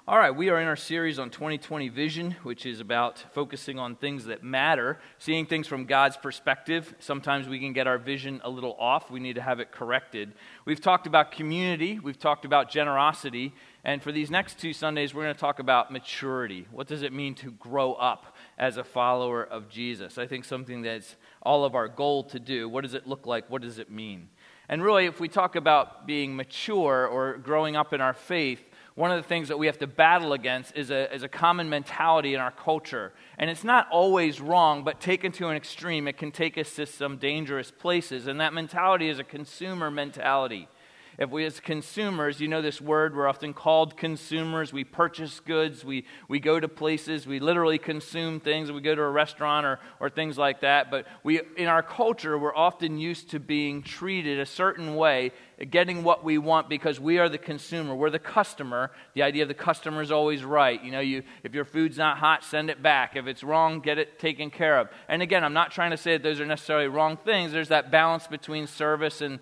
All right, we are in our series on 2020 Vision, which is about focusing on things that matter, seeing things from God's perspective. Sometimes we can get our vision a little off. We need to have it corrected. We've talked about community. We've talked about generosity. And for these next 2 Sundays, we're going to talk about maturity. What does it mean to grow up as a follower of Jesus? I think something that's all of our goal to do. What does it look like? What does it mean? And really, if we talk about being mature or growing up in our faith, one of the things that we have to battle against is a common mentality in our culture. And it's not always wrong, but taken to an extreme, it can take us to some dangerous places. And that mentality is a consumer mentality. If we as consumers, you know this word, we're often called consumers. We purchase goods, we go to places, we literally consume things. We go to a restaurant or things like that. But in our culture, we're often used to being treated a certain way, getting what we want because we are the consumer. We're the customer. The idea of the customer is always right. You know, if your food's not hot, send it back. If it's wrong, get it taken care of. And again, I'm not trying to say that those are necessarily wrong things. There's that balance between service and,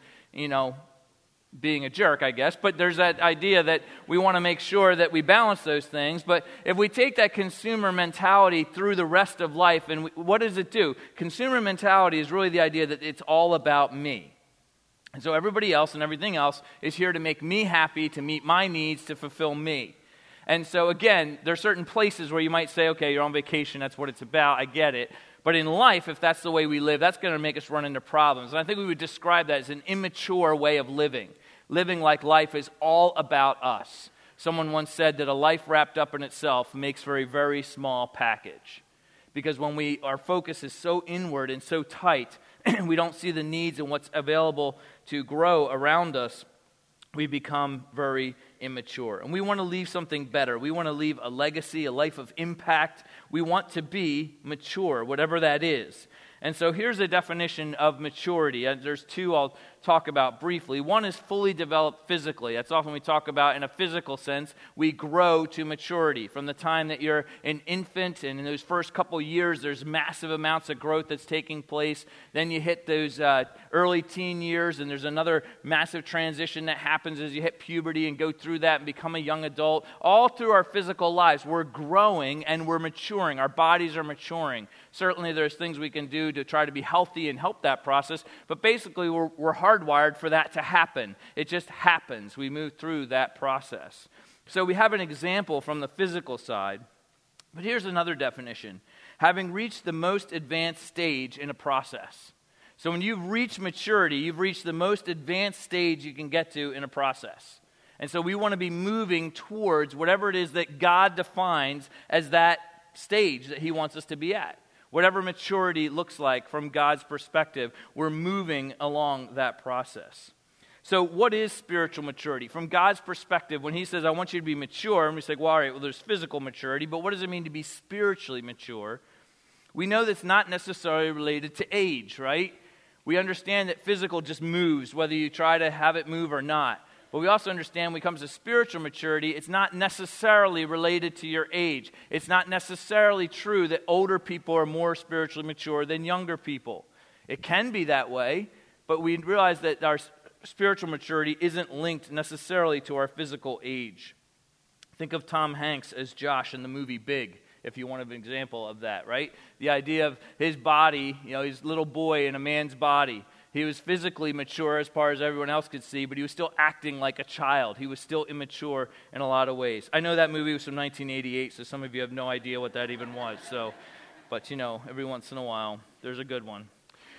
being a jerk, I guess, but there's that idea that we want to make sure that we balance those things. But if we take that consumer mentality through the rest of life, and what does it do? Consumer mentality is really the idea that it's all about me. And so everybody else and everything else is here to make me happy, to meet my needs, to fulfill me. And so again, there are certain places where you might say, okay, you're on vacation, that's what it's about, I get it. But in life, if that's the way we live, that's going to make us run into problems. And I think we would describe that as an immature way of living. Living like life is all about us. Someone once said that a life wrapped up in itself makes for a very small package. Because when our focus is so inward and so tight, we don't see the needs and what's available to grow around us, we become very immature. And we want to leave something better. We want to leave a legacy, a life of impact. We want to be mature, whatever that is. And so here's a definition of maturity. There's 2 I'll talk about briefly. One is fully developed physically. That's often we talk about in a physical sense. We grow to maturity. From the time that you're an infant, and in those first couple years, there's massive amounts of growth that's taking place. Then you hit those early teen years, and there's another massive transition that happens as you hit puberty and go through that and become a young adult. All through our physical lives, we're growing and we're maturing. Our bodies are maturing. Certainly there's things we can do to try to be healthy and help that process, but basically we're hardwired for that to happen. It just happens. We move through that process. So we have an example from the physical side, but here's another definition. Having reached the most advanced stage in a process. So when you've reached maturity, you've reached the most advanced stage you can get to in a process. And so we want to be moving towards whatever it is that God defines as that stage that He wants us to be at. Whatever maturity looks like from God's perspective, we're moving along that process. So what is spiritual maturity? From God's perspective, when He says, I want you to be mature, and we say, well, all right, there's physical maturity, but what does it mean to be spiritually mature? We know that's not necessarily related to age, right? We understand that physical just moves, whether you try to have it move or not. But we also understand when it comes to spiritual maturity, it's not necessarily related to your age. It's not necessarily true that older people are more spiritually mature than younger people. It can be that way, but we realize that our spiritual maturity isn't linked necessarily to our physical age. Think of Tom Hanks as Josh in the movie Big, if you want an example of that, right? The idea of his body, he's a little boy in a man's body. He was physically mature as far as everyone else could see, but he was still acting like a child. He was still immature in a lot of ways. I know that movie was from 1988, so some of you have no idea what that even was. But every once in a while, there's a good one.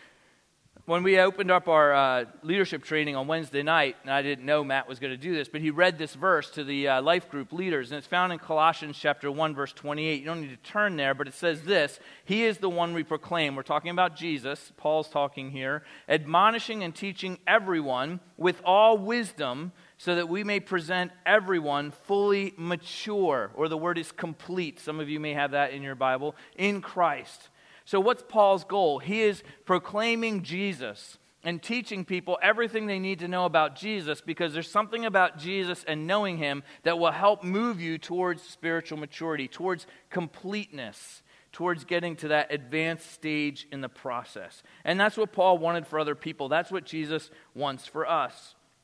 When we opened up our leadership training on Wednesday night, and I didn't know Matt was going to do this, but he read this verse to the life group leaders, and it's found in Colossians chapter 1, verse 28. You don't need to turn there, but it says this, He is the one we proclaim. We're talking about Jesus. Paul's talking here. Admonishing and teaching everyone with all wisdom, so that we may present everyone fully mature, or the word is complete. Some of you may have that in your Bible, in Christ. So what's Paul's goal? He is proclaiming Jesus and teaching people everything they need to know about Jesus, because there's something about Jesus and knowing Him that will help move you towards spiritual maturity, towards completeness, towards getting to that advanced stage in the process. And that's what Paul wanted for other people. That's what Jesus wants for us.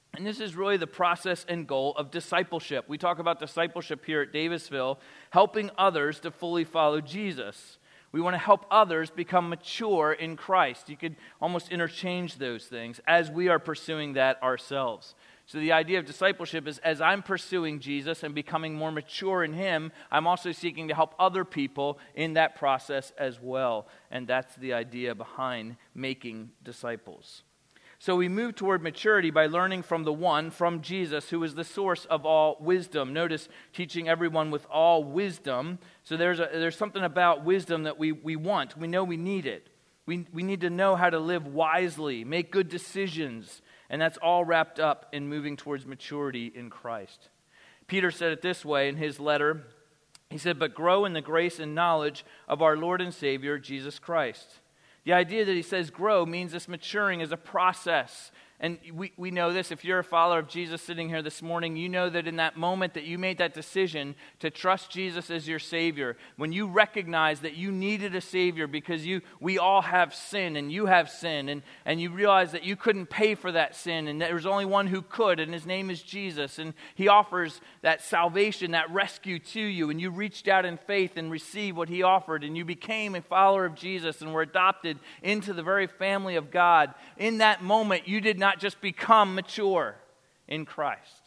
And this is really the process and goal of discipleship. We talk about discipleship here at Davisville, helping others to fully follow Jesus. We want to help others become mature in Christ. You could almost interchange those things as we are pursuing that ourselves. So the idea of discipleship is as I'm pursuing Jesus and becoming more mature in Him, I'm also seeking to help other people in that process as well. And that's the idea behind making disciples. So we move toward maturity by learning from the one, from Jesus, who is the source of all wisdom. Notice, teaching everyone with all wisdom. So there's something about wisdom that we want. We know we need it. We need to know how to live wisely, make good decisions. And that's all wrapped up in moving towards maturity in Christ. Peter said it this way in his letter. He said, "But grow in the grace and knowledge of our Lord and Savior, Jesus Christ." The idea that he says grow means this maturing is a process. And we know this. If you're a follower of Jesus sitting here this morning, you know that in that moment that you made that decision to trust Jesus as your Savior, when you recognize that you needed a Savior because we all have sin and you have sin, and you realize that you couldn't pay for that sin, and there's only one who could, and His name is Jesus, and He offers that salvation, that rescue to you, and you reached out in faith and received what He offered, and you became a follower of Jesus and were adopted into the very family of God. In that moment, you did not just become mature in Christ.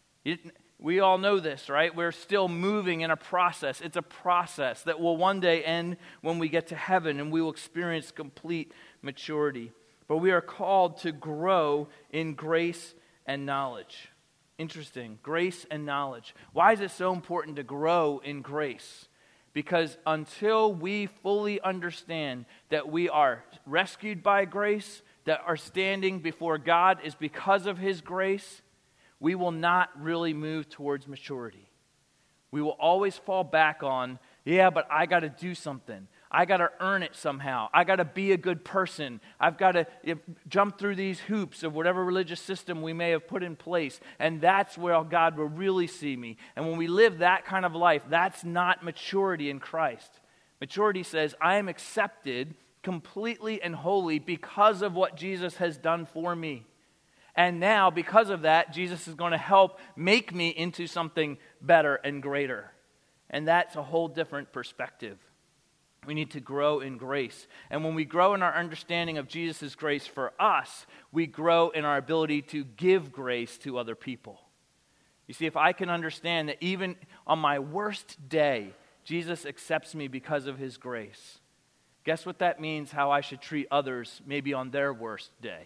We all know this, right? We're still moving in a process. It's a process that will one day end when we get to heaven and we will experience complete maturity. But we are called to grow in grace and knowledge. Interesting, grace and knowledge. Why is it so important to grow in grace? Because until we fully understand that we are rescued by grace, that our standing before God is because of His grace, we will not really move towards maturity. We will always fall back on, but I got to do something. I got to earn it somehow. I got to be a good person. I've got to jump through these hoops of whatever religious system we may have put in place. And that's where God will really see me. And when we live that kind of life, that's not maturity in Christ. Maturity says, I am accepted completely and wholly because of what Jesus has done for me. And now, because of that, Jesus is going to help make me into something better and greater. And that's a whole different perspective. We need to grow in grace. And when we grow in our understanding of Jesus' grace for us, we grow in our ability to give grace to other people. You see, if I can understand that even on my worst day, Jesus accepts me because of His grace, guess what that means how I should treat others maybe on their worst day?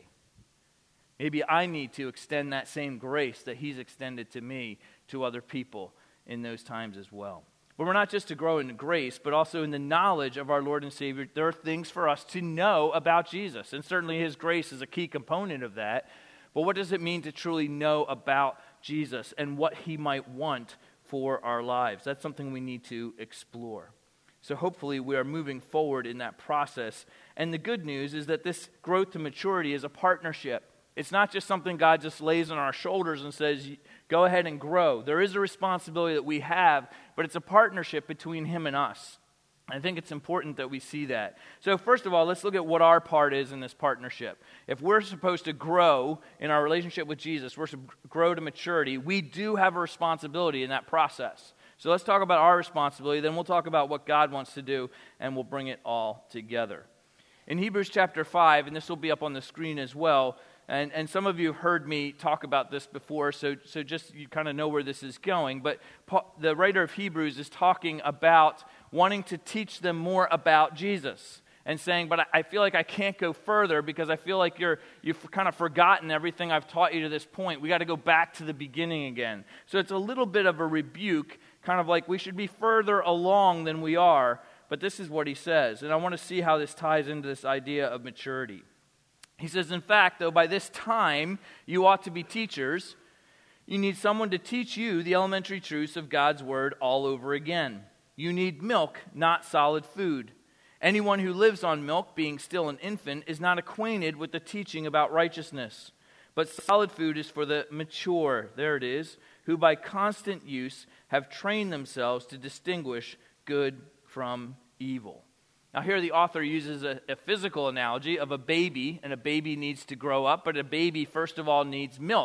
Maybe I need to extend that same grace that He's extended to me to other people in those times as well. But we're not just to grow in grace, but also in the knowledge of our Lord and Savior. There are things for us to know about Jesus, and certainly His grace is a key component of that. But what does it mean to truly know about Jesus and what He might want for our lives? That's something we need to explore. So hopefully we are moving forward in that process. And the good news is that this growth to maturity is a partnership. It's not just something God just lays on our shoulders and says, go ahead and grow. There is a responsibility that we have, but it's a partnership between Him and us. I think it's important that we see that. So first of all, let's look at what our part is in this partnership. If we're supposed to grow in our relationship with Jesus, we're supposed to grow to maturity, we do have a responsibility in that process. So let's talk about our responsibility, then we'll talk about what God wants to do, and we'll bring it all together. In Hebrews chapter 5, and this will be up on the screen as well, and some of you have heard me talk about this before, so just you kind of know where this is going. But the writer of Hebrews is talking about wanting to teach them more about Jesus and saying, but I feel like I can't go further because I feel like you've kind of forgotten everything I've taught you to this point. We got to go back to the beginning again. So it's a little bit of a rebuke, kind of like we should be further along than we are. But this is what he says, and I want to see how this ties into this idea of maturity. He says, in fact, though, by this time you ought to be teachers, you need someone to teach you the elementary truths of God's word all over again. You need milk, not solid food. Anyone who lives on milk, being still an infant, is not acquainted with the teaching about righteousness. But solid food is for the mature, there it is, who by constant use have trained themselves to distinguish good from evil. Now here the author uses a physical analogy of a baby, and a baby needs to grow up, but a baby first of all needs milk.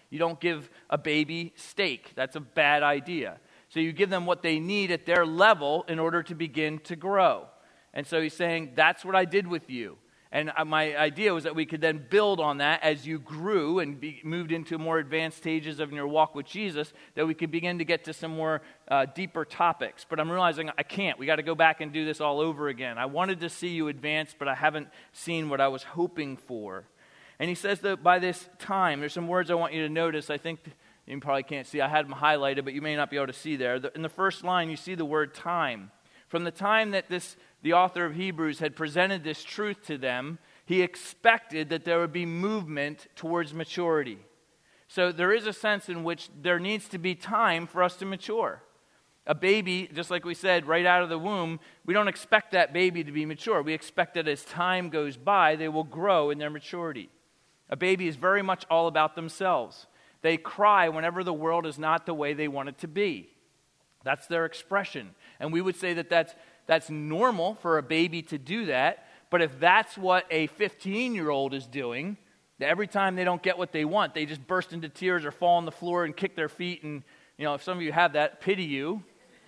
You don't give a baby steak. That's a bad idea. So you give them what they need at their level in order to begin to grow. And so he's saying, that's what I did with you. And my idea was that we could then build on that as you grew and moved into more advanced stages of your walk with Jesus, that we could begin to get to some more deeper topics. But I'm realizing I can't. We got to go back and do this all over again. I wanted to see you advance, but I haven't seen what I was hoping for. And he says that by this time, there's some words I want you to notice. I think you probably can't see. I had them highlighted, but you may not be able to see there. In the first line, you see the word time. From the time that the author of Hebrews had presented this truth to them, he expected that there would be movement towards maturity. So there is a sense in which there needs to be time for us to mature. A baby, just like we said, right out of the womb, we don't expect that baby to be mature. We expect that as time goes by, they will grow in their maturity. A baby is very much all about themselves. They cry whenever the world is not the way they want it to be. That's their expression. And we would say that that's normal for a baby to do that. But if that's what a 15-year-old is doing, that every time they don't get what they want, they just burst into tears or fall on the floor and kick their feet. And, if some of you have that, pity you.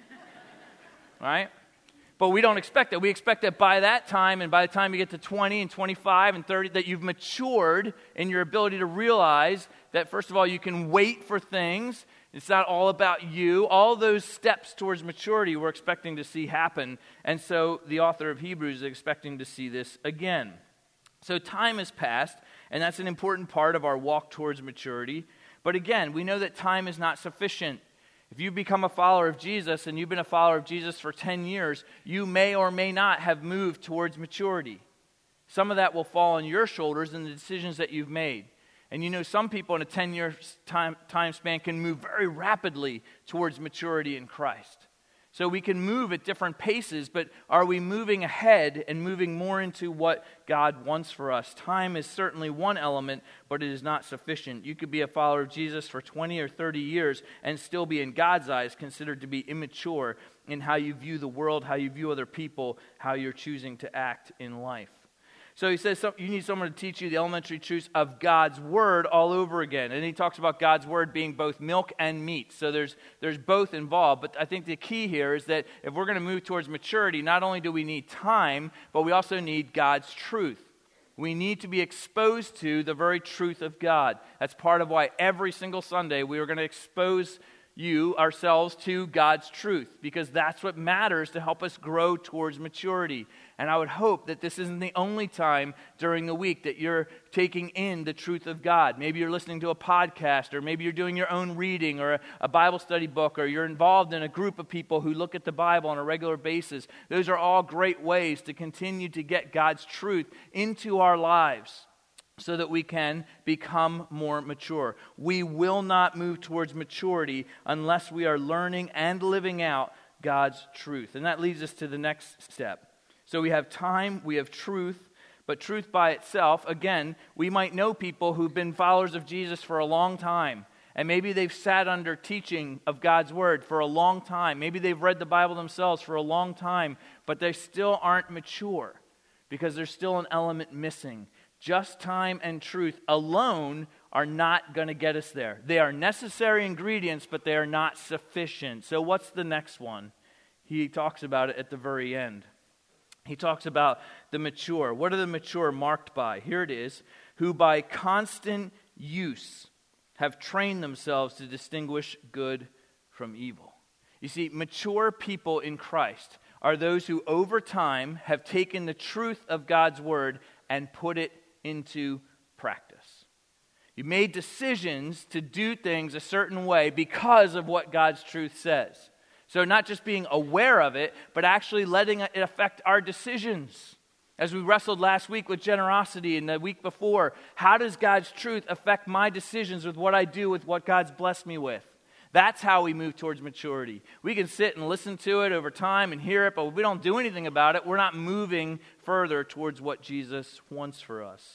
Right? But we don't expect that. We expect that by that time, and by the time you get to 20 and 25 and 30, that you've matured in your ability to realize that, first of all, you can wait for things. It's not all about you. All those steps towards maturity we're expecting to see happen. And so the author of Hebrews is expecting to see this again. So time has passed, and that's an important part of our walk towards maturity. But again, we know that time is not sufficient. If you become a follower of Jesus and you've been a follower of Jesus for 10 years, you may or may not have moved towards maturity. Some of that will fall on your shoulders in the decisions that you've made. And some people in a 10-year time span can move very rapidly towards maturity in Christ. So we can move at different paces, but are we moving ahead and moving more into what God wants for us? Time is certainly one element, but it is not sufficient. You could be a follower of Jesus for 20 or 30 years and still be, in God's eyes, considered to be immature in how you view the world, how you view other people, how you're choosing to act in life. So he says you need someone to teach you the elementary truths of God's Word all over again. And he talks about God's Word being both milk and meat. So there's both involved. But I think the key here is that if we're going to move towards maturity, not only do we need time, but we also need God's truth. We need to be exposed to the very truth of God. That's part of why every single Sunday we are going to expose ourselves to God's truth, because that's what matters to help us grow towards maturity. And I would hope that this isn't the only time during the week that you're taking in the truth of God. Maybe you're listening to a podcast, or maybe you're doing your own reading or a Bible study book, or you're involved in a group of people who look at the Bible on a regular basis. Those are all great ways to continue to get God's truth into our lives, so that we can become more mature. We will not move towards maturity unless we are learning and living out God's truth. And that leads us to the next step. So we have time, we have truth, but truth by itself, again, we might know people who've been followers of Jesus for a long time. And maybe they've sat under teaching of God's Word for a long time. Maybe they've read the Bible themselves for a long time, but they still aren't mature because there's still an element missing. Just time and truth alone are not going to get us there. They are necessary ingredients, but they are not sufficient. So what's the next one? He talks about it at the very end. He talks about the mature. What are the mature marked by? Here it is. Who by constant use have trained themselves to distinguish good from evil. You see, mature people in Christ are those who over time have taken the truth of God's Word and put it into practice. You made decisions to do things a certain way because of what God's truth says. So not just being aware of it, but actually letting it affect our decisions. As we wrestled last week with generosity and the week before, how does God's truth affect my decisions with what I do with what God's blessed me with? That's how we move towards maturity. We can sit and listen to it over time and hear it, but if we don't do anything about it, we're not moving further towards what Jesus wants for us.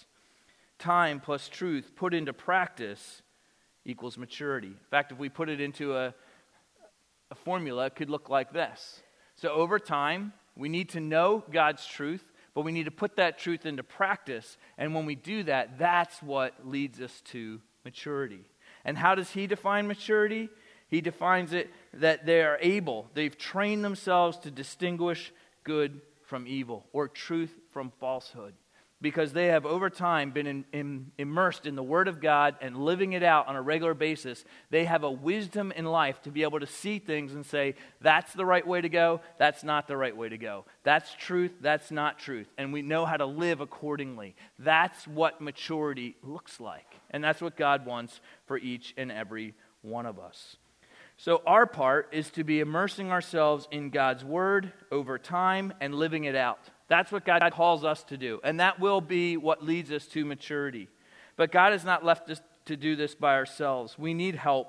Time plus truth put into practice equals maturity. In fact, if we put it into a formula, it could look like this. So over time, we need to know God's truth, but we need to put that truth into practice. And when we do that, that's what leads us to maturity. And how does he define maturity? He defines it that they've trained themselves to distinguish good from evil, or truth from falsehood. Because they have over time been immersed in the Word of God and living it out on a regular basis. They have a wisdom in life to be able to see things and say, that's the right way to go, that's not the right way to go. That's truth, that's not truth. And we know how to live accordingly. That's what maturity looks like. And that's what God wants for each and every one of us. So our part is to be immersing ourselves in God's Word over time and living it out. That's what God calls us to do. And that will be what leads us to maturity. But God has not left us to do this by ourselves. We need help.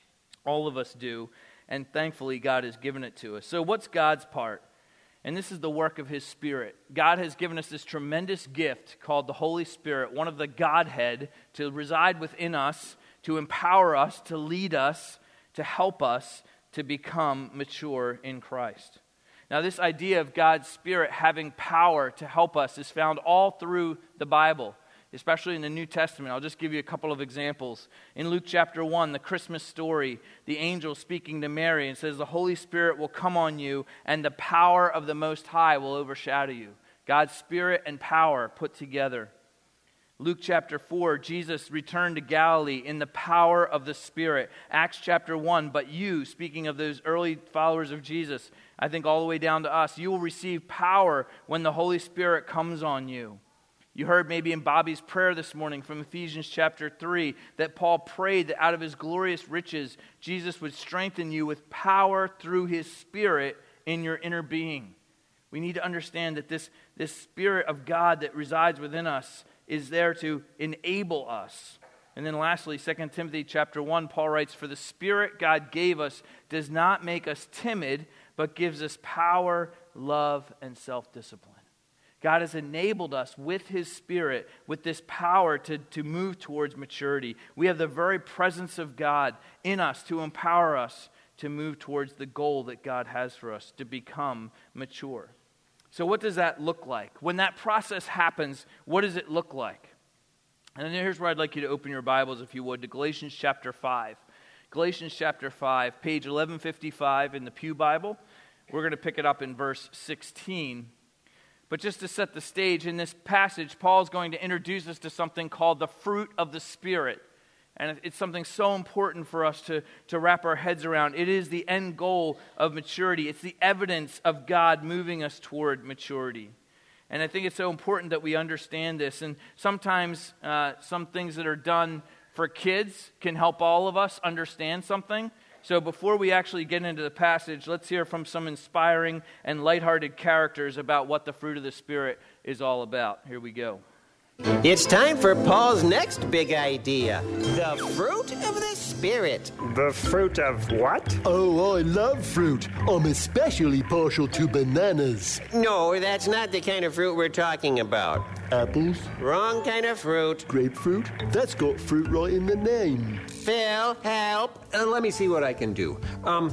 All of us do. And thankfully, God has given it to us. So what's God's part? And this is the work of His Spirit. God has given us this tremendous gift called the Holy Spirit, one of the Godhead, to reside within us, to empower us, to lead us, to help us to become mature in Christ. Now, this idea of God's Spirit having power to help us is found all through the Bible, especially in the New Testament. I'll just give you a couple of examples. In Luke chapter 1, the Christmas story, the angel speaking to Mary and says, the Holy Spirit will come on you and the power of the Most High will overshadow you. God's Spirit and power put together. Luke chapter 4, Jesus returned to Galilee in the power of the Spirit. Acts chapter 1, but you, speaking of those early followers of Jesus, I think all the way down to us, you will receive power when the Holy Spirit comes on you. You heard maybe in Bobby's prayer this morning from Ephesians chapter 3 that Paul prayed that out of his glorious riches, Jesus would strengthen you with power through His Spirit in your inner being. We need to understand that this Spirit of God that resides within us is there to enable us. And then lastly, 2 Timothy chapter 1, Paul writes, for the Spirit God gave us does not make us timid, but gives us power, love, and self-discipline. God has enabled us with His Spirit, with this power to move towards maturity. We have the very presence of God in us to empower us to move towards the goal that God has for us, to become mature. So what does that look like? When that process happens, what does it look like? And then here's where I'd like you to open your Bibles, if you would, to Galatians chapter 5. Galatians chapter 5, page 1155 in the Pew Bible. We're going to pick it up in verse 16. But just to set the stage, in this passage, Paul is going to introduce us to something called the fruit of the Spirit. And it's something so important for us to wrap our heads around. It is the end goal of maturity. It's the evidence of God moving us toward maturity. And I think it's so important that we understand this. And sometimes some things that are done for kids can help all of us understand something. So before we actually get into the passage, let's hear from some inspiring and lighthearted characters about what the fruit of the Spirit is all about. Here we go. It's time for Paul's next big idea, the fruit of the Spirit. The fruit of what? Oh, I love fruit. I'm especially partial to bananas. No, that's not the kind of fruit we're talking about. Apples? Wrong kind of fruit. Grapefruit? That's got fruit right in the name. Phil, help. Let me see what I can do.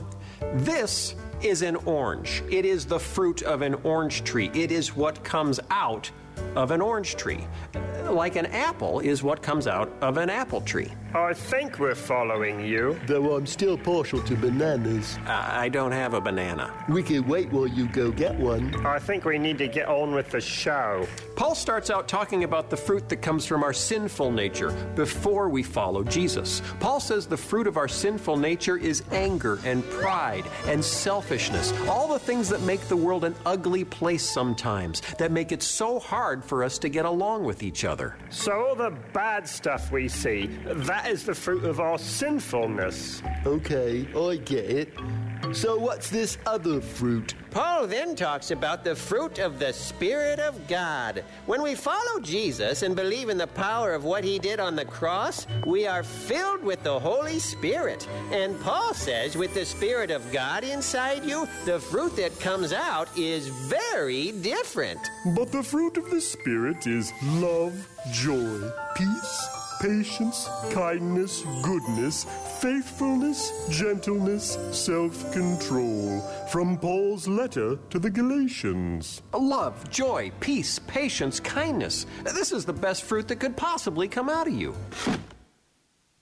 This is an orange. It is the fruit of an orange tree. It is what comes out of an orange tree. Like an apple is what comes out of an apple tree. I think we're following you. Though I'm still partial to bananas. I don't have a banana. We can wait while you go get one. I think we need to get on with the show. Paul starts out talking about the fruit that comes from our sinful nature before we follow Jesus. Paul says the fruit of our sinful nature is anger and pride and selfishness. All the things that make the world an ugly place sometimes, that make it so hard for us to get along with each other. So all the bad stuff we see, that is the fruit of our sinfulness. Okay, I get it. So what's this other fruit? Paul then talks about the fruit of the Spirit of God. When we follow Jesus and believe in the power of what He did on the cross, we are filled with the Holy Spirit. And Paul says with the Spirit of God inside you, the fruit that comes out is very different. But the fruit of the Spirit is love, joy, peace, patience, kindness, goodness, faithfulness, gentleness, self-control. From Paul's letter to the Galatians. Love, joy, peace, patience, kindness. This is the best fruit that could possibly come out of you.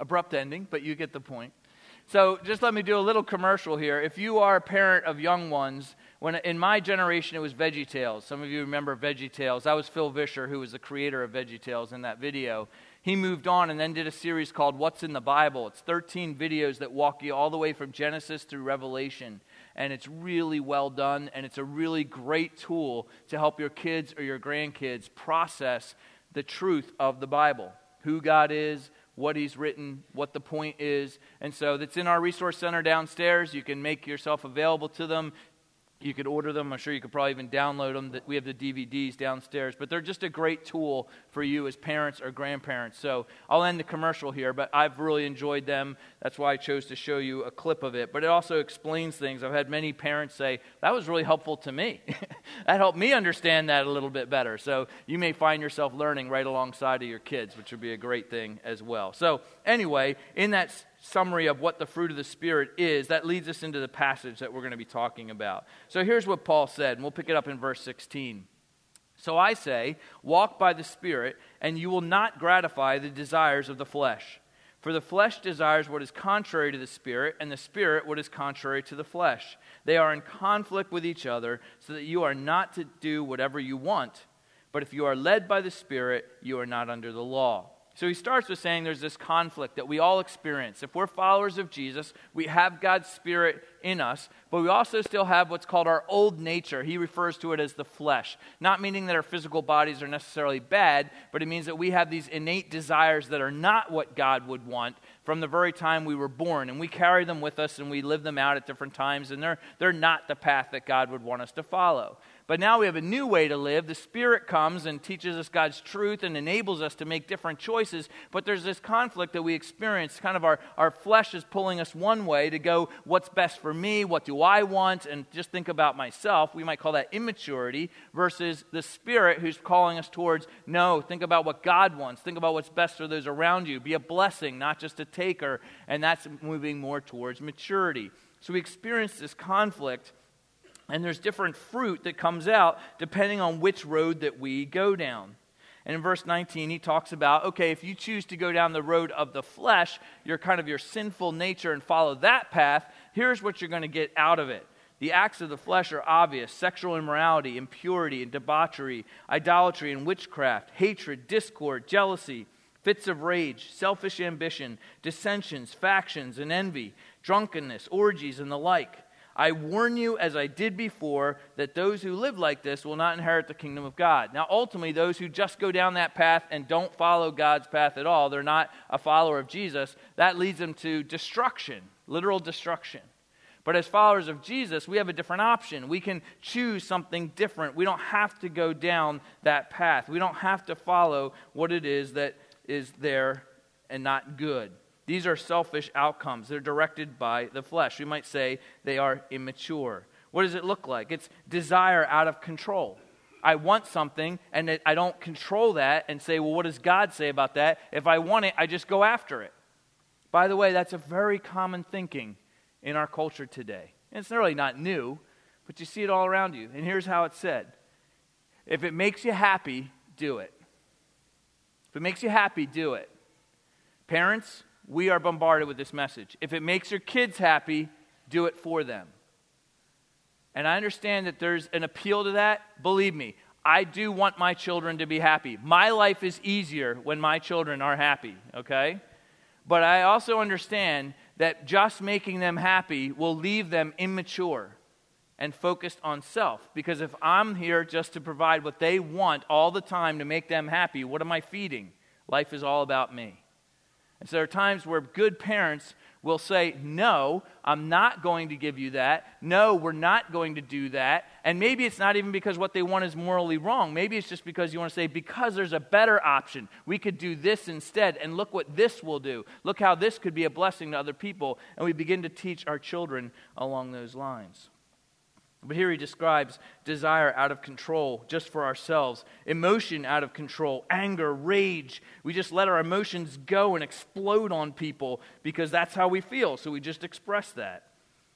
Abrupt ending, but you get the point. So just let me do a little commercial here. If you are a parent of young ones, when in my generation it was VeggieTales. Some of you remember VeggieTales. That was Phil Vischer, who was the creator of VeggieTales in that video. He moved on and then did a series called What's in the Bible. It's 13 videos that walk you all the way from Genesis through Revelation. And it's really well done, and it's a really great tool to help your kids or your grandkids process the truth of the Bible. Who God is, what He's written, what the point is. And so that's in our resource center downstairs. You can make yourself available to them. You could order them. I'm sure you could probably even download them. We have the DVDs downstairs. But they're just a great tool for you as parents or grandparents. So I'll end the commercial here, but I've really enjoyed them. That's why I chose to show you a clip of it. But it also explains things. I've had many parents say, that was really helpful to me. That helped me understand that a little bit better. So you may find yourself learning right alongside of your kids, which would be a great thing as well. So anyway, in that summary of what the fruit of the Spirit is, that leads us into the passage that we're going to be talking about. So here's what Paul said, and we'll pick it up in verse 16. So I say, walk by the Spirit, and you will not gratify the desires of the flesh. For the flesh desires what is contrary to the Spirit, and the Spirit what is contrary to the flesh. They are in conflict with each other, so that you are not to do whatever you want. But if you are led by the Spirit, you are not under the law. So he starts with saying there's this conflict that we all experience. If we're followers of Jesus, we have God's Spirit in us, but we also still have what's called our old nature. He refers to it as the flesh. Not meaning that our physical bodies are necessarily bad, but it means that we have these innate desires that are not what God would want from the very time we were born. And we carry them with us and we live them out at different times, and they're not the path that God would want us to follow. But now we have a new way to live. The Spirit comes and teaches us God's truth and enables us to make different choices. But there's this conflict that we experience. Kind of our flesh is pulling us one way to go, what's best for me? What do I want? And just think about myself. We might call that immaturity versus the Spirit who's calling us towards, no, think about what God wants. Think about what's best for those around you. Be a blessing, not just a taker. And that's moving more towards maturity. So we experience this conflict. And there's different fruit that comes out depending on which road that we go down. And in verse 19, he talks about, okay, if you choose to go down the road of the flesh, your sinful nature, and follow that path, here's what you're going to get out of it. The acts of the flesh are obvious: sexual immorality, impurity and debauchery, idolatry and witchcraft, hatred, discord, jealousy, fits of rage, selfish ambition, dissensions, factions, and envy, drunkenness, orgies, and the like. I warn you, as I did before, that those who live like this will not inherit the kingdom of God. Now, ultimately, those who just go down that path and don't follow God's path at all, they're not a follower of Jesus, that leads them to destruction, literal destruction. But as followers of Jesus, we have a different option. We can choose something different. We don't have to go down that path. We don't have to follow what it is that is there and not good. These are selfish outcomes. They're directed by the flesh. We might say they are immature. What does it look like? It's desire out of control. I want something, and I don't control that and say, well, what does God say about that? If I want it, I just go after it. By the way, that's a very common thinking in our culture today. And it's really not new, but you see it all around you. And here's how it's said. If it makes you happy, do it. If it makes you happy, do it. Parents, we are bombarded with this message. If it makes your kids happy, do it for them. And I understand that there's an appeal to that. Believe me, I do want my children to be happy. My life is easier when my children are happy, okay? But I also understand that just making them happy will leave them immature and focused on self. Because if I'm here just to provide what they want all the time to make them happy, what am I feeding? Life is all about me. And so there are times where good parents will say, no, I'm not going to give you that. No, we're not going to do that. And maybe it's not even because what they want is morally wrong. Maybe it's just because you want to say, because there's a better option. We could do this instead, and look what this will do. Look how this could be a blessing to other people. And we begin to teach our children along those lines. But here he describes desire out of control just for ourselves, emotion out of control, anger, rage. We just let our emotions go and explode on people because that's how we feel, so we just express that.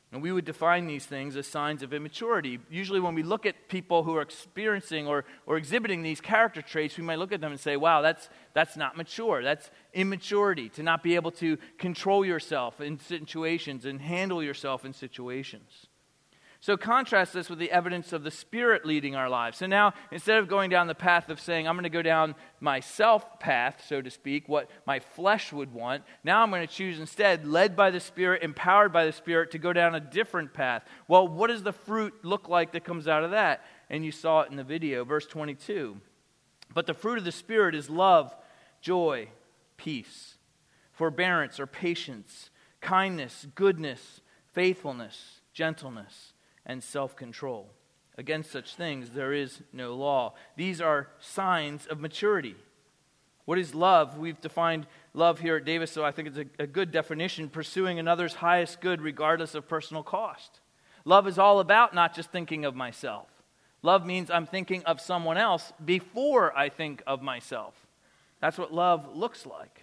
And we would define these things as signs of immaturity. Usually when we look at people who are experiencing or exhibiting these character traits, we might look at them and say, wow, that's not mature. That's immaturity, to not be able to control yourself in situations and handle yourself in situations. So contrast this with the evidence of the Spirit leading our lives. So now, instead of going down the path of saying, I'm going to go down my self path, so to speak, what my flesh would want, now I'm going to choose instead, led by the Spirit, empowered by the Spirit, to go down a different path. Well, what does the fruit look like that comes out of that? And you saw it in the video, verse 22. But the fruit of the Spirit is love, joy, peace, forbearance or patience, kindness, goodness, faithfulness, gentleness, and self-control. Against such things there is no law. These are signs of maturity. What is love? We've defined love here at Davis, so I think it's a good definition: pursuing another's highest good regardless of personal cost. Love is all about not just thinking of myself. Love means I'm thinking of someone else before I think of myself. That's what love looks like.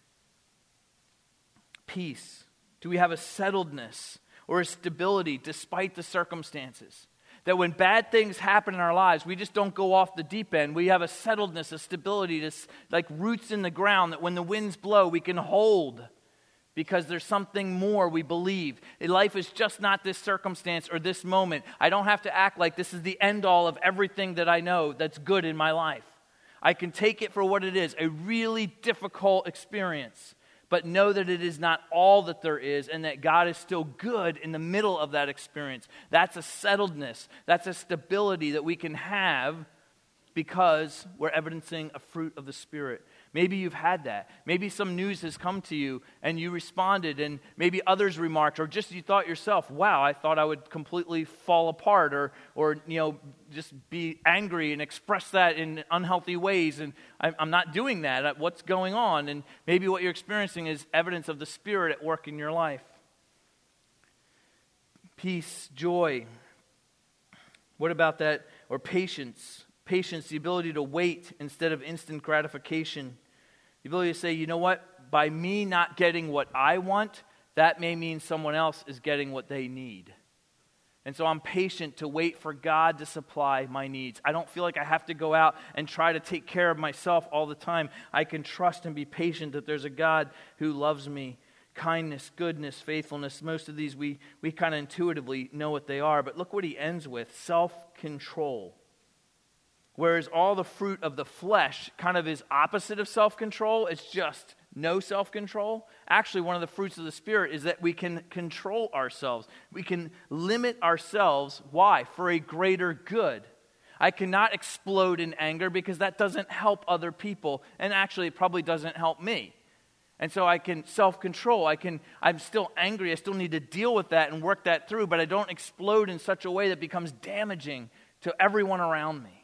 Peace. Do we have a settledness or a stability despite the circumstances? That when bad things happen in our lives, we just don't go off the deep end. We have a settledness, a stability, that's like roots in the ground that when the winds blow, we can hold because there's something more we believe. Life is just not this circumstance or this moment. I don't have to act like this is the end all of everything that I know that's good in my life. I can take it for what it is, a really difficult experience, but know that it is not all that there is and that God is still good in the middle of that experience. That's a settledness. That's a stability that we can have because we're evidencing a fruit of the Spirit. Maybe you've had that. Maybe some news has come to you and you responded, and maybe others remarked, or just you thought yourself, wow, I thought I would completely fall apart or just be angry and express that in unhealthy ways, and I'm not doing that. What's going on? And maybe what you're experiencing is evidence of the Spirit at work in your life. Peace, joy. What about that? Or patience. Patience, the ability to wait instead of instant gratification. The ability to say, you know what? By me not getting what I want, that may mean someone else is getting what they need. And so I'm patient to wait for God to supply my needs. I don't feel like I have to go out and try to take care of myself all the time. I can trust and be patient that there's a God who loves me. Kindness, goodness, faithfulness. Most of these we kind of intuitively know what they are. But look what he ends with: self-control. Whereas all the fruit of the flesh kind of is opposite of self-control. It's just no self-control. Actually, one of the fruits of the Spirit is that we can control ourselves. We can limit ourselves. Why? For a greater good. I cannot explode in anger because that doesn't help other people. And actually, it probably doesn't help me. And so I can self-control. I'm still angry. I still need to deal with that and work that through. But I don't explode in such a way that becomes damaging to everyone around me.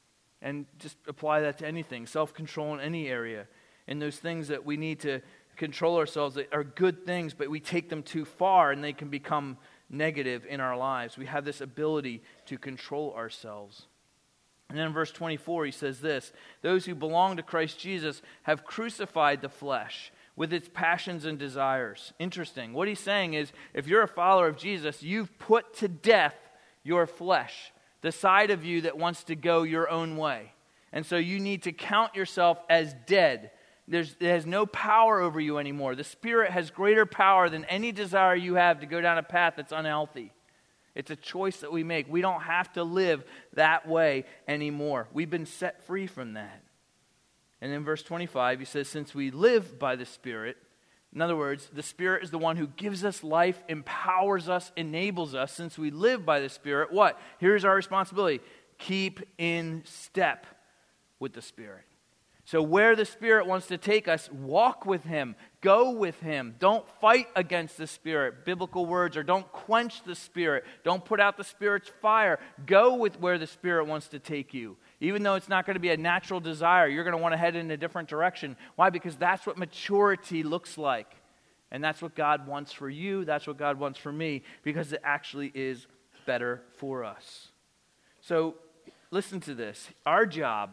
And just apply that to anything, self-control in any area. And those things that we need to control ourselves that are good things, but we take them too far and they can become negative in our lives. We have this ability to control ourselves. And then in verse 24 he says this: those who belong to Christ Jesus have crucified the flesh with its passions and desires. Interesting. What he's saying is, if you're a follower of Jesus, you've put to death your flesh, the side of you that wants to go your own way. And so you need to count yourself as dead. It has no power over you anymore. The Spirit has greater power than any desire you have to go down a path that's unhealthy. It's a choice that we make. We don't have to live that way anymore. We've been set free from that. And in verse 25, he says, since we live by the Spirit, in other words, the Spirit is the one who gives us life, empowers us, enables us. Since we live by the Spirit, what? Here's our responsibility: keep in step with the Spirit. So where the Spirit wants to take us, walk with Him, go with Him. Don't fight against the Spirit. Biblical words are don't quench the Spirit. Don't put out the Spirit's fire. Go with where the Spirit wants to take you. Even though it's not going to be a natural desire, you're going to want to head in a different direction. Why? Because that's what maturity looks like. And that's what God wants for you. That's what God wants for me, because it actually is better for us. So listen to this. Our job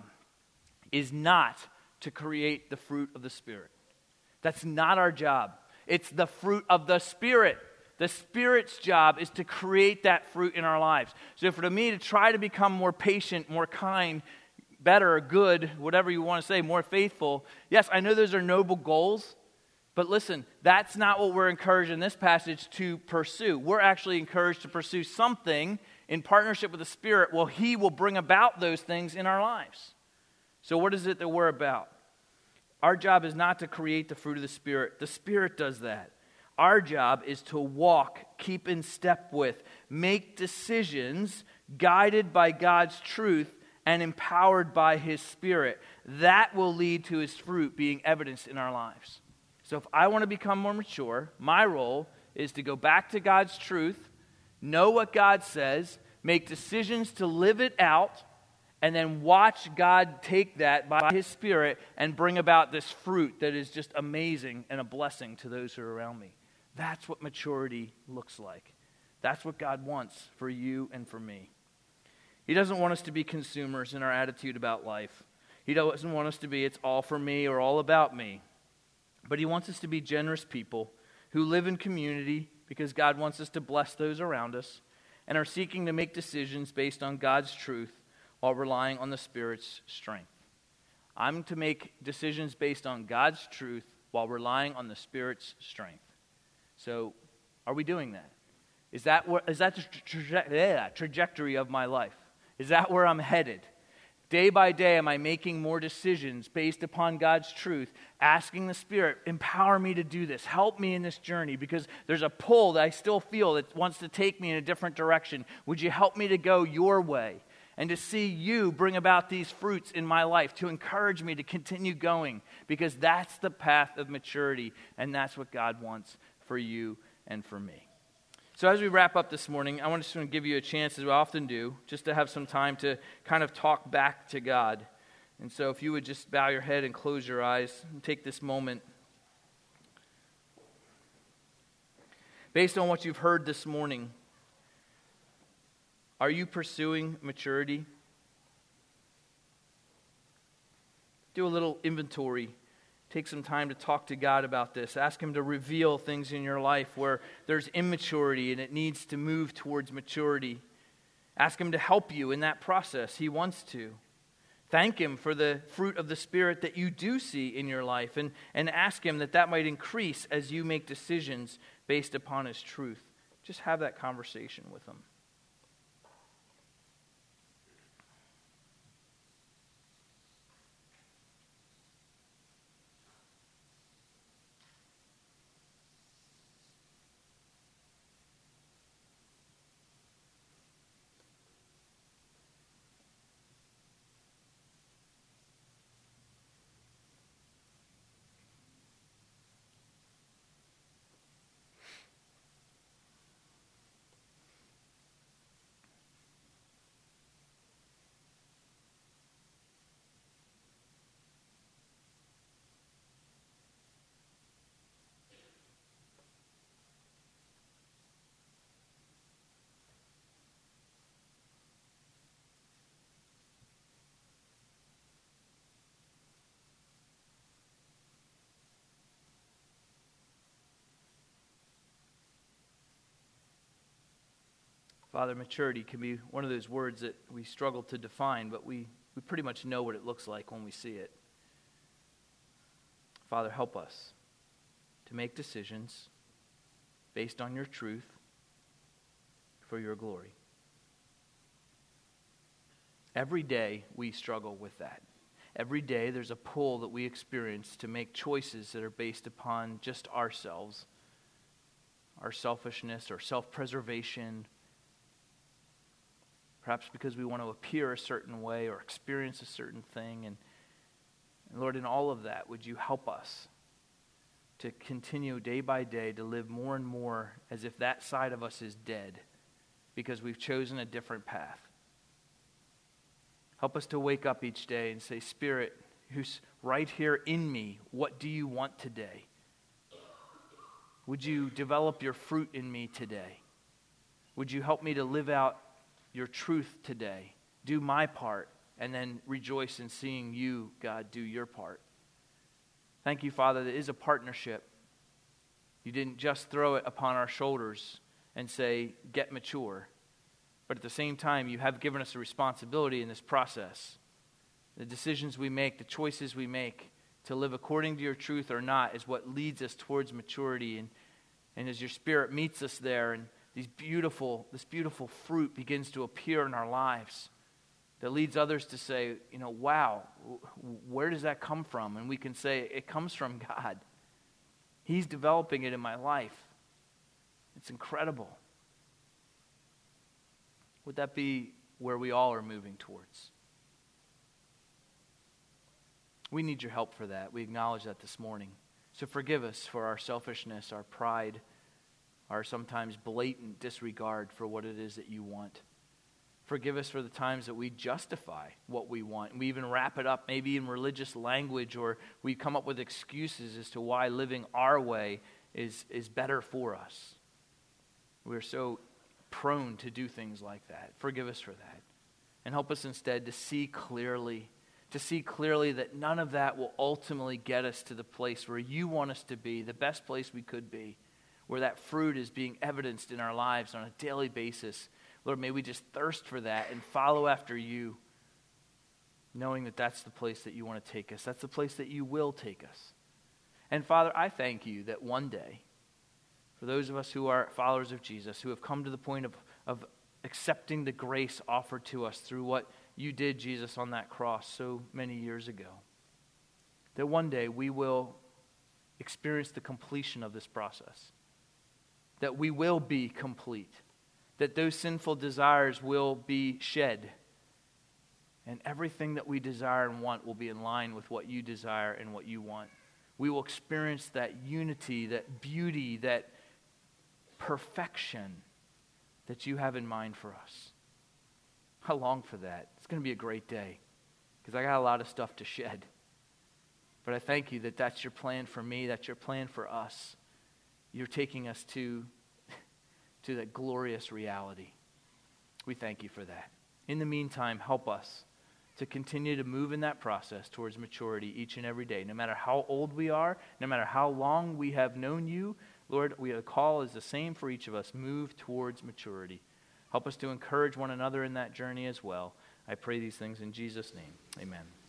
is not to create the fruit of the Spirit. That's not our job. It's the fruit of the Spirit The Spirit's job is to create that fruit in our lives. So for me to try to become more patient, more kind, better, good, whatever you want to say, more faithful, yes, I know those are noble goals, but listen, that's not what we're encouraged in this passage to pursue. We're actually encouraged to pursue something in partnership with the Spirit. Well, He will bring about those things in our lives. So what is it that we're about? Our job is not to create the fruit of the Spirit. The Spirit does that. Our job is to walk, keep in step with, make decisions guided by God's truth and empowered by His Spirit. That will lead to His fruit being evidenced in our lives. So if I want to become more mature, my role is to go back to God's truth, know what God says, make decisions to live it out, and then watch God take that by His Spirit and bring about this fruit that is just amazing and a blessing to those who are around me. That's what maturity looks like. That's what God wants for you and for me. He doesn't want us to be consumers in our attitude about life. He doesn't want us to be, it's all for me or all about me. But He wants us to be generous people who live in community because God wants us to bless those around us and are seeking to make decisions based on God's truth while relying on the Spirit's strength. I'm to make decisions based on God's truth while relying on the Spirit's strength. So, are we doing that? Is that the trajectory of my life? Is that where I'm headed? Day by day, am I making more decisions based upon God's truth, asking the Spirit, empower me to do this, help me in this journey, because there's a pull that I still feel that wants to take me in a different direction. Would you help me to go your way? And to see you bring about these fruits in my life, to encourage me to continue going, because that's the path of maturity, and that's what God wants for you and for me. So as we wrap up this morning, I want to give you a chance, as we often do, just to have some time to kind of talk back to God. And so if you would just bow your head and close your eyes and take this moment. Based on what you've heard this morning, are you pursuing maturity? Do a little inventory. Take some time to talk to God about this. Ask Him to reveal things in your life where there's immaturity and it needs to move towards maturity. Ask Him to help you in that process. He wants to. Thank Him for the fruit of the Spirit that you do see in your life, and ask Him that might increase as you make decisions based upon His truth. Just have that conversation with Him. Father, maturity can be one of those words that we struggle to define, but we pretty much know what it looks like when we see it. Father, help us to make decisions based on your truth for your glory. Every day we struggle with that. Every day there's a pull that we experience to make choices that are based upon just ourselves, our selfishness or self-preservation, perhaps because we want to appear a certain way or experience a certain thing. And Lord, in all of that, would you help us to continue day by day to live more and more as if that side of us is dead because we've chosen a different path. Help us to wake up each day and say, Spirit, who's right here in me, what do you want today? Would you develop your fruit in me today? Would you help me to live out your truth today, do my part, and then rejoice in seeing you, God, do your part. Thank you, Father, that it is a partnership. You didn't just throw it upon our shoulders and say, get mature. But at the same time, you have given us a responsibility in this process. The decisions we make, the choices we make to live according to your truth or not is what leads us towards maturity. And as your Spirit meets us there and this beautiful fruit begins to appear in our lives that leads others to say, wow, where does that come from? And we can say, it comes from God. He's developing it in my life. It's incredible. Would that be where we all are moving towards? We need your help for that. We acknowledge that this morning. So forgive us for our selfishness, our pride, our sometimes blatant disregard for what it is that you want. Forgive us for the times that we justify what we want. And we even wrap it up maybe in religious language, or we come up with excuses as to why living our way is better for us. We're so prone to do things like that. Forgive us for that. And help us instead to see clearly that none of that will ultimately get us to the place where you want us to be, the best place we could be, where that fruit is being evidenced in our lives on a daily basis. Lord, may we just thirst for that and follow after you, knowing that that's the place that you want to take us. That's the place that you will take us. And Father, I thank you that one day, for those of us who are followers of Jesus, who have come to the point of accepting the grace offered to us through what you did, Jesus, on that cross so many years ago, that one day we will experience the completion of this process, that we will be complete, that those sinful desires will be shed, and everything that we desire and want will be in line with what you desire and what you want. We will experience that unity, that beauty, that perfection that you have in mind for us. I long for that. It's going to be a great day because I got a lot of stuff to shed. But I thank you that that's your plan for me, that's your plan for us. You're taking us to that glorious reality. We thank you for that. In the meantime, help us to continue to move in that process towards maturity each and every day. No matter how old we are, no matter how long we have known you, Lord, the call is the same for each of us. Move towards maturity. Help us to encourage one another in that journey as well. I pray these things in Jesus' name. Amen.